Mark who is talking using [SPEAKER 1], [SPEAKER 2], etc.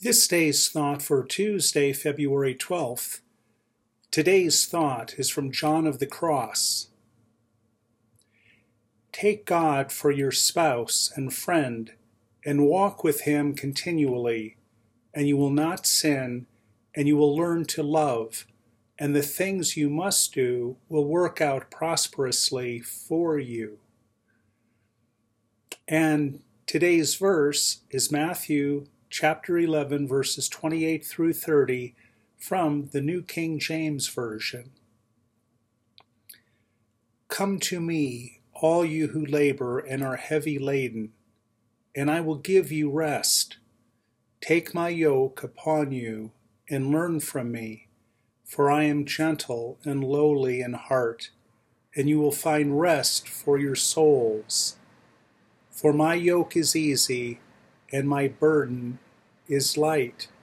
[SPEAKER 1] This day's thought for Tuesday, February 12th. Today's thought is from John of the Cross. Take God for your spouse and friend, and walk with him continually, and you will not sin, and you will learn to love, and the things you must do will work out prosperously for you. And today's verse is Matthew chapter 11, verses 28 through 30 from the New King James Version. Come to me, all you who labor and are heavy laden, and I will give you rest. Take my yoke upon you and learn from me, for I am gentle and lowly in heart, and you will find rest for your souls. For my yoke is easy and my burden is light.